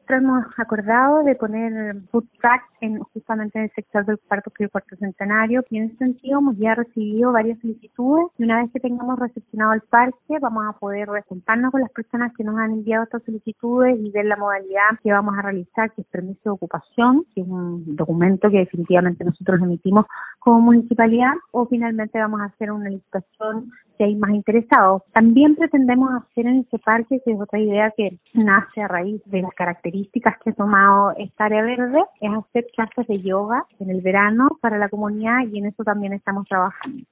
nosotros hemos acordado de poner food trucks justamente en el sector del Parque Cuarto Centenario, y en ese sentido hemos ya recibido varias solicitudes, y una vez que tengamos recepcionado el parque vamos a poder juntarnos con las personas que nos han enviado estas solicitudes y ver la modalidad que vamos a realizar, que es permiso de ocupación, que es un documento que definitivamente nosotros emitimos como municipalidad, o finalmente vamos a hacer una licitación si hay más interesados. También pretendemos hacer en ese parque, que es otra idea que nace a raíz de las características que ha tomado esta área verde, es hacer clases de yoga en el verano para la comunidad, y en eso también estamos trabajando.